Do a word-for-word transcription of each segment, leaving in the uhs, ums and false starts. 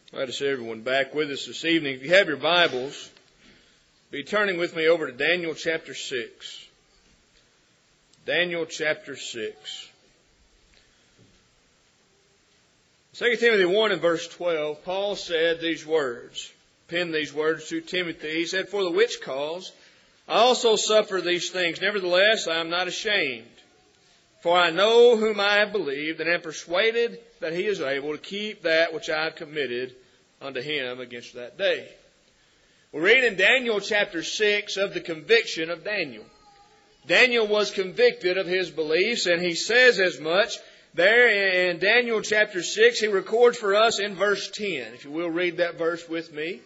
Glad to see everyone back with us this evening. If you have your Bibles, be turning with me over to Daniel chapter six. Daniel chapter six. Second Timothy one and verse twelve, Paul said these words, penned these words to Timothy. He said, "For the which cause I also suffer these things. Nevertheless, I am not ashamed. For I know whom I have believed, and am persuaded that he is able to keep that which I have committed unto him against that day." We read in Daniel chapter six of the conviction of Daniel. Daniel was convicted of his beliefs, and he says as much there in Daniel chapter six. He records for us in verse ten. If you will read that verse with me.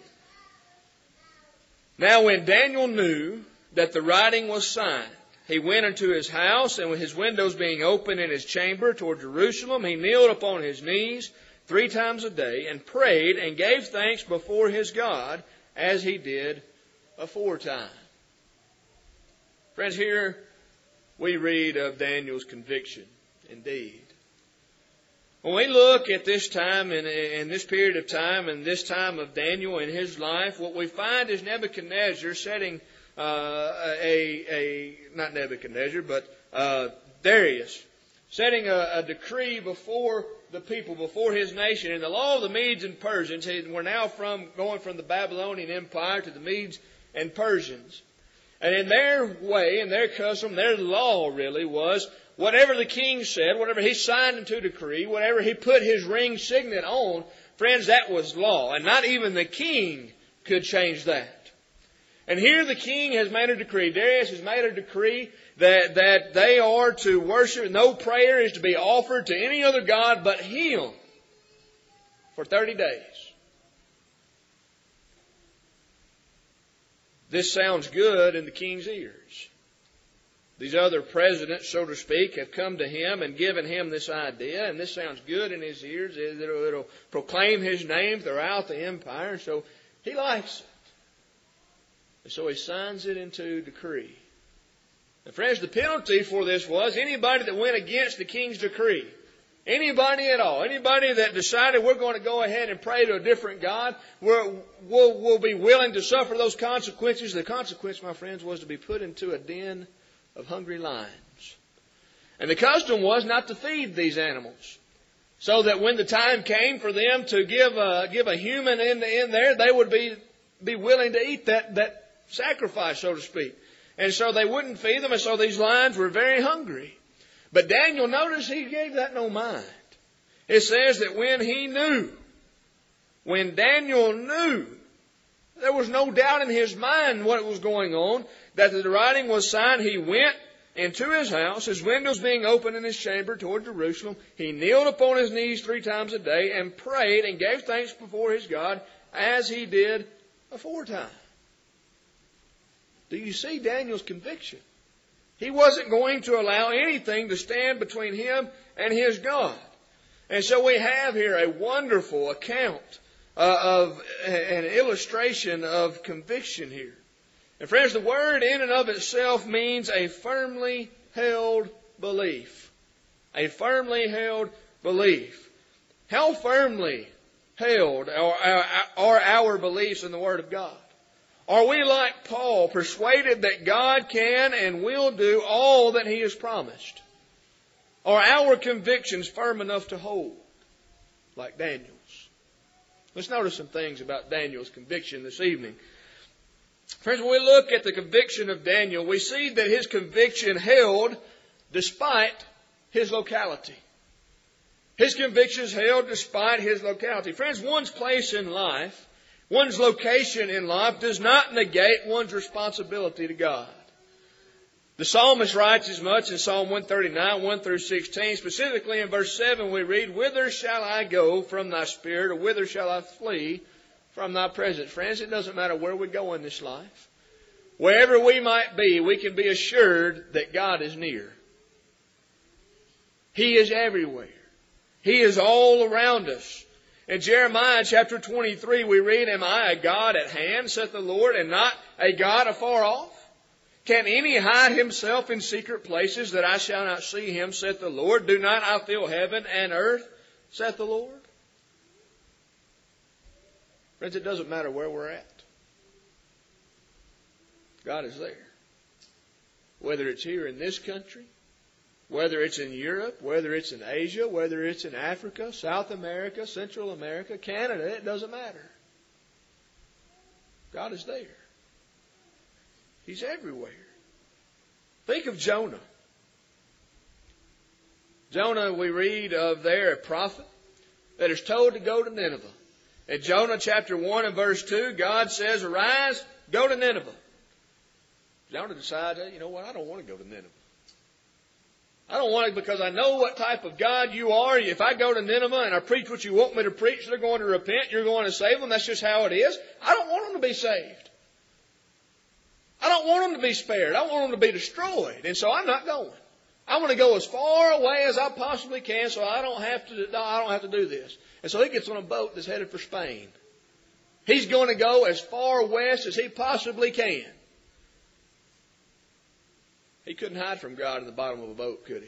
"Now when Daniel knew that the writing was signed, he went into his house, and with his windows being open in his chamber toward Jerusalem, he kneeled upon his knees three times a day and prayed and gave thanks before his God as he did aforetime." Friends, here we read of Daniel's conviction indeed. When we look at this time and in this period of time and this time of Daniel in his life, what we find is Nebuchadnezzar setting Uh, a, a, not Nebuchadnezzar, but uh, Darius, setting a, a decree before the people, before his nation. In the law of the Medes and Persians, we're now from going from the Babylonian Empire to the Medes and Persians. And in their way, in their custom, their law really was, whatever the king said, whatever he signed into decree, whatever he put his ring signet on, friends, that was law. And not even the king could change that. And here the king has made a decree, Darius has made a decree that, that they are to worship, no prayer is to be offered to any other god but him for thirty days. This sounds good in the king's ears. These other presidents, so to speak, have come to him and given him this idea, and this sounds good in his ears. It'll, it'll proclaim his name throughout the empire, so he likes it. And so he signs it into decree. And friends, the penalty for this was anybody that went against the king's decree, anybody at all, anybody that decided we're going to go ahead and pray to a different God, we're, we'll, we'll be willing to suffer those consequences. The consequence, my friends, was to be put into a den of hungry lions. And the custom was not to feed these animals, so that when the time came for them to give a, give a human in, in there, they would be, be willing to eat that, that sacrifice, so to speak. And so they wouldn't feed them, and so these lions were very hungry. But Daniel, notice he gave that no mind. It says that when he knew, when Daniel knew, there was no doubt in his mind what was going on, that the writing was signed, he went into his house, his windows being open in his chamber toward Jerusalem. He kneeled upon his knees three times a day and prayed and gave thanks before his God as he did aforetime. Do you see Daniel's conviction? He wasn't going to allow anything to stand between him and his God. And so we have here a wonderful account uh, of an illustration of conviction here. And friends, the word in and of itself means a firmly held belief. A firmly held belief. How firmly held are, are our beliefs in the Word of God? Are we like Paul, persuaded that God can and will do all that He has promised? Are our convictions firm enough to hold, like Daniel's? Let's notice some things about Daniel's conviction this evening. Friends, when we look at the conviction of Daniel, we see that his conviction held despite his locality. His convictions held despite his locality. Friends, one's place in life, one's location in life does not negate one's responsibility to God. The psalmist writes as much in Psalm one thirty-nine, one through sixteen. Specifically in verse seven we read, "Whither shall I go from thy spirit, or whither shall I flee from thy presence?" Friends, it doesn't matter where we go in this life. Wherever we might be, we can be assured that God is near. He is everywhere. He is all around us. In Jeremiah chapter twenty-three we read, "Am I a God at hand, saith the Lord, and not a God afar off? Can any hide himself in secret places that I shall not see him, saith the Lord? Do not I fill heaven and earth, saith the Lord?" Friends, it doesn't matter where we're at. God is there. Whether it's here in this country, whether it's in Europe, whether it's in Asia, whether it's in Africa, South America, Central America, Canada, it doesn't matter. God is there. He's everywhere. Think of Jonah. Jonah, we read of there a prophet that is told to go to Nineveh. In Jonah chapter one and verse two, God says, arise, go to Nineveh. Jonah decides, hey, you know what, I don't want to go to Nineveh. I don't want to because I know what type of God you are. If I go to Nineveh and I preach what you want me to preach, they're going to repent, you're going to save them. That's just how it is. I don't want them to be saved. I don't want them to be spared. I want them to be destroyed. And so I'm not going. I want to go as far away as I possibly can so I don't have to, no, I don't have to do this. And so he gets on a boat that's headed for Spain. He's going to go as far west as he possibly can. He couldn't hide from God in the bottom of a boat, could he?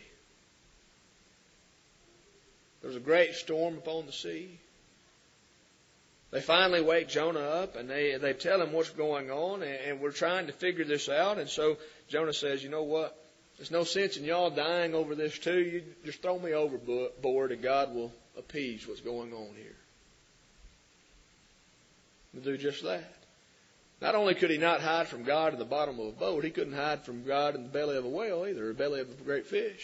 There was a great storm upon the sea. They finally wake Jonah up and they, they tell him what's going on, and, and we're trying to figure this out. And so Jonah says, you know what? There's no sense in y'all dying over this too. You just throw me overboard and God will appease what's going on here. He'll do just that. Not only could he not hide from God in the bottom of a boat, he couldn't hide from God in the belly of a whale either, or the belly of a great fish.